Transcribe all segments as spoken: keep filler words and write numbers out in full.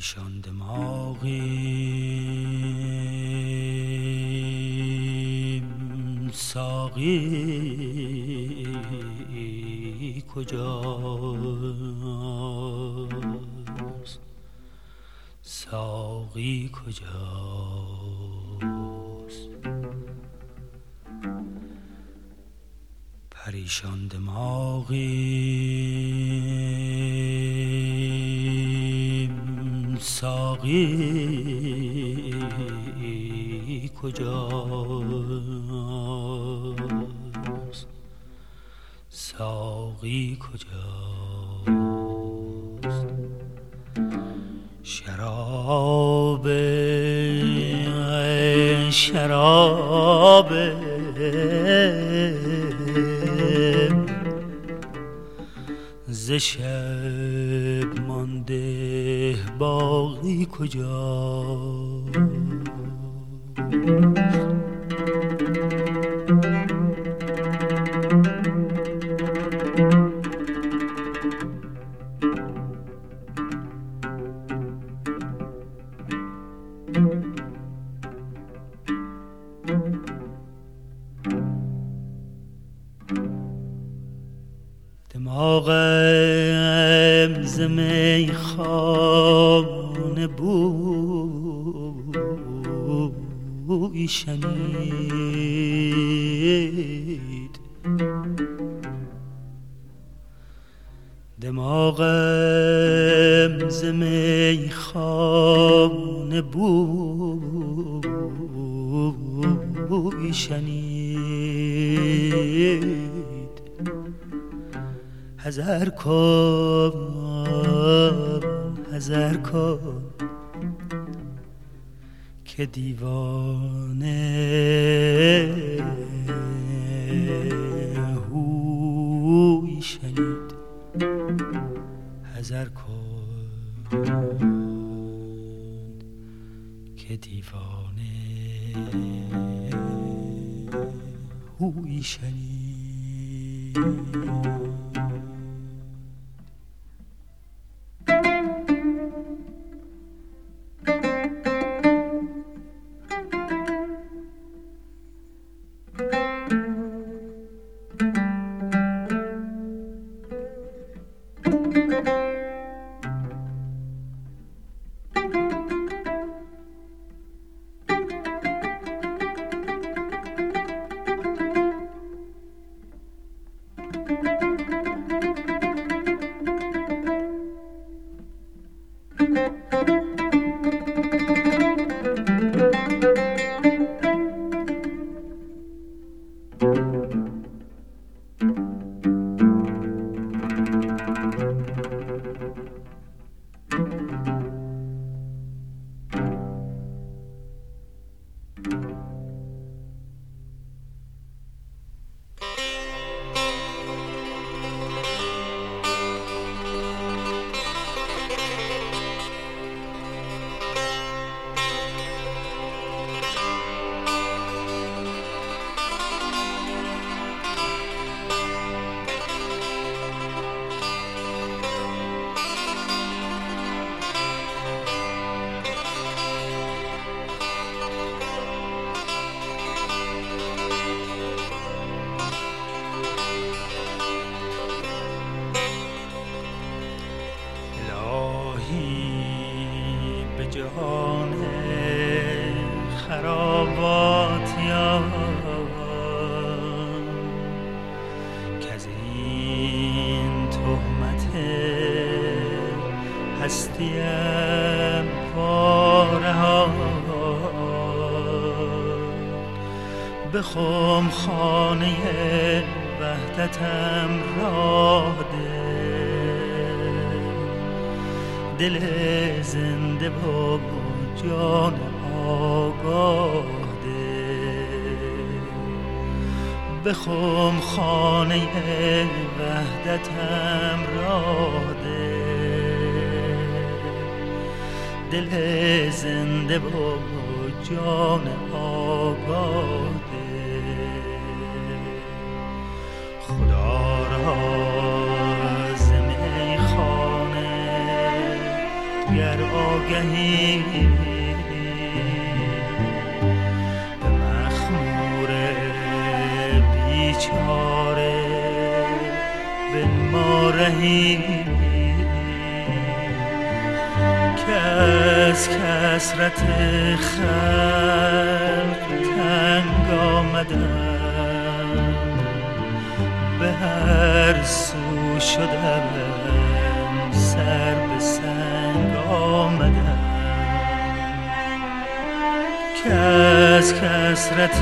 پریشان دماغیم ساقی کجاست، ساقی کجاست. پریشان دماغیم ساقی کجاست، ساقی کجاست. شراب شراب ز شب مانده باقی کجاست. دماغم ز میخانه بوی شنید، دماغم ز میخانه بوی شنید. حذر کن حذر کن که دیوانه هوی شنید. حذر کن که دیوانه هوی شنید. جهان خراباتیان که از این تهمت هستیم وارهان به خم خانه وحدتم راه ده، دل زنده و جان آگاه ده. به خم خانه وحدتم راه ده، دل زنده و جان آگاه ده. خدا را گر آگهی به مخمور بیچاره به ما رهی که از کثرت خلق تنگ آمدم به هر سو شدم سر به سنگ آمدم که از کثرت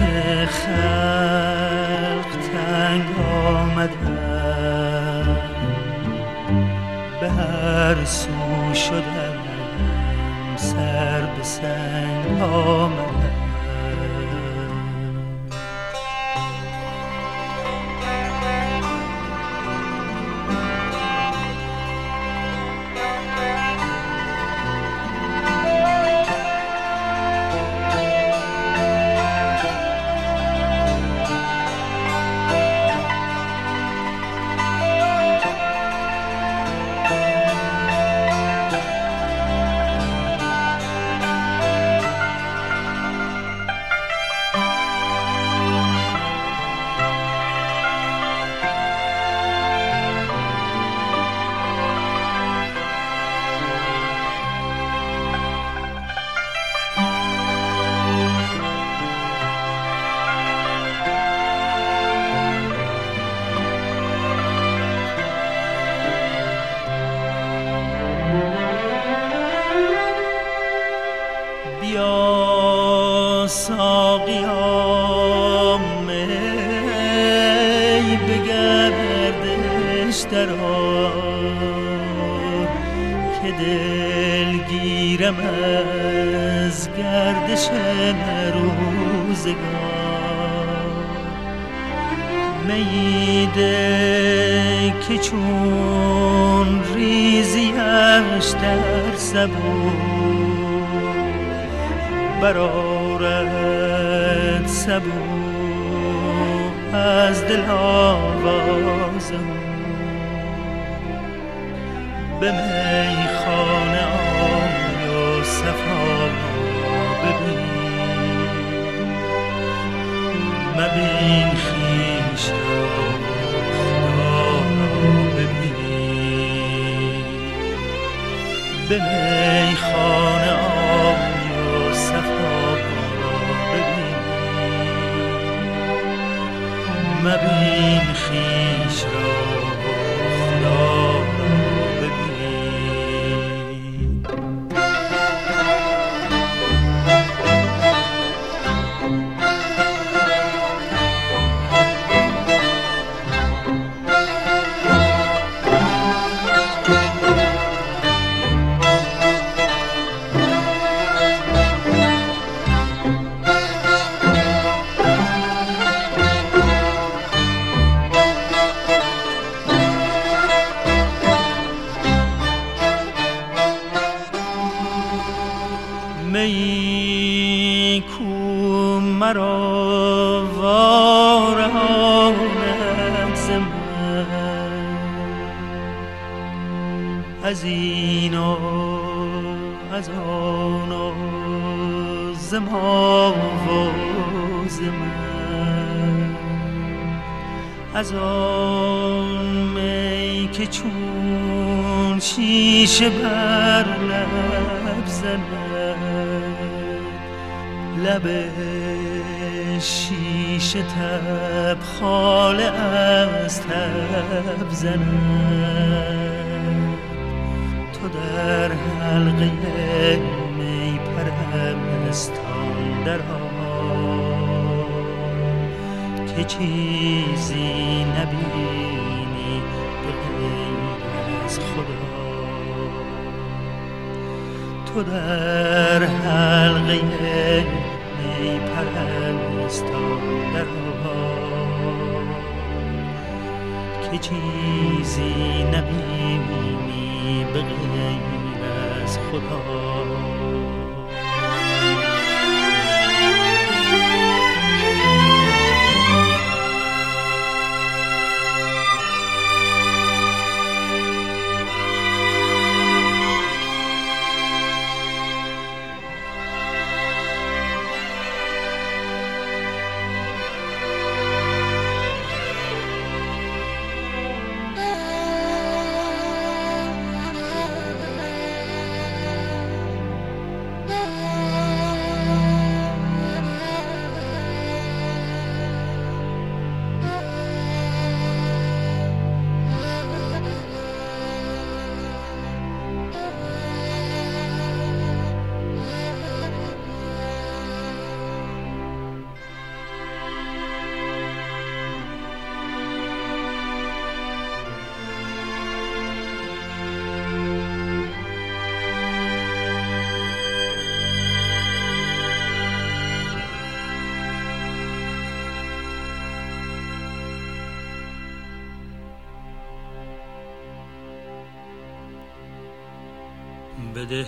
خلق تنگ آمدم به هر سو شدم سر به سنگ آمدم. بیا ساقیا می به گردش درآر که دلگیرم از گردش روزگار. می ده که چون ریزیش در سبو برآرد سبو از دل آوازم به میخانه آی و صفا ببین مبین خویش را خدا را ببین به میخانه آی صفا را ببین مبین خویش را خدا را ببین. می کو مرا وارهاند ز من از این و از آن و ز ما و ز من از آن می که چون شیشه بر لب زند لب شیشه تبخاله از تب زند تو در حلقه می پرستان در که چیزی نبینی به غیر از خدا. تو در حلقه می پرستان در که چیزی نبینی به غیر از خدا. بده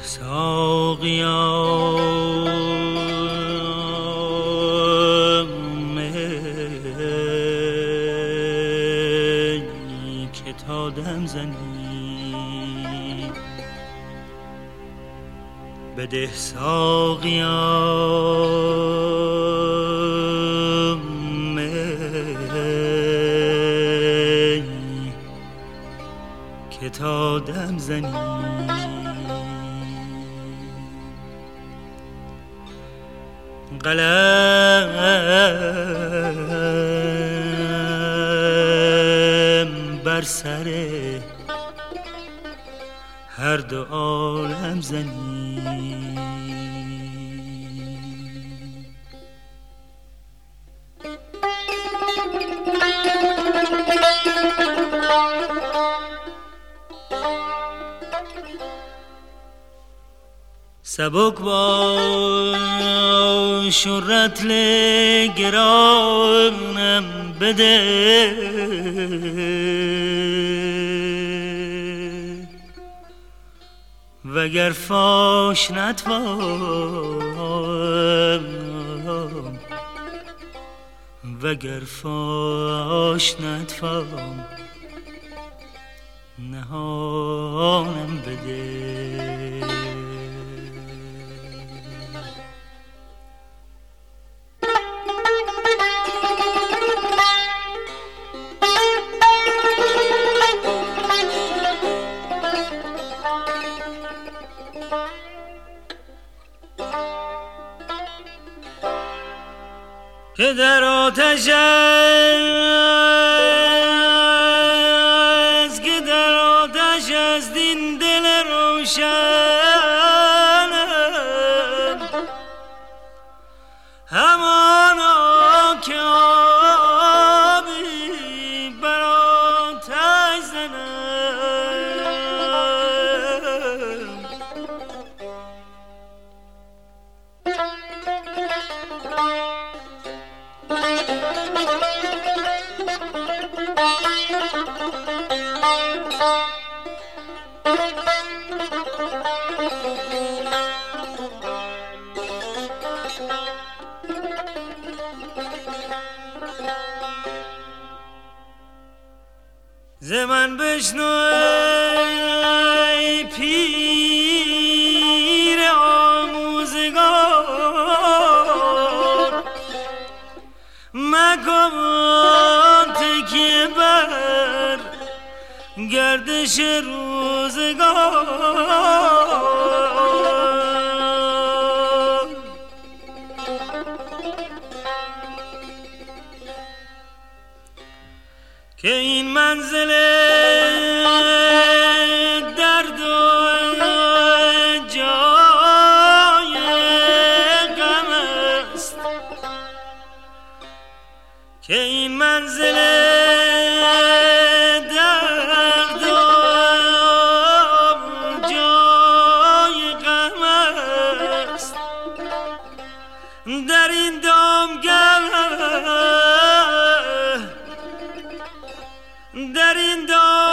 ساقیام ای که تا دم زنی، بده ساقیام ای که تا دم زنی. قلم بر سر هر دو عالم زنی، سبک باش و رطل گرانم بده، وگر فاش نتوام، وگر فاش نتوام نهانم بده. که در آتش است، که در آتش است این دل روشنم، همانا که آبی بر آتش زنم. ز من بشنو ای پیر آموزگار، مکن تکیه بر گردش روزگار، که این منزل درد و جای غم است، که این منزل درد و جای غم است. در این دامگاه، در این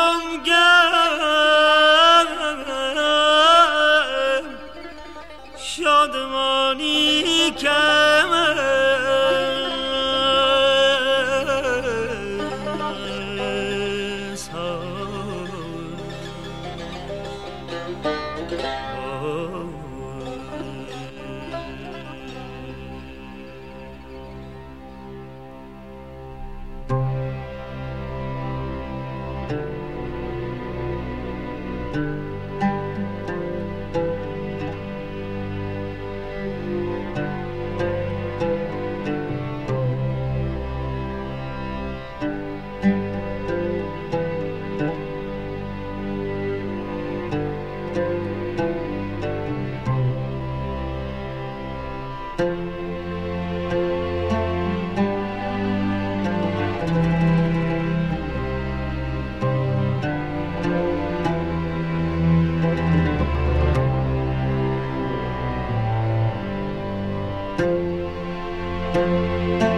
دامگاه شادمانی کم است. Thank you.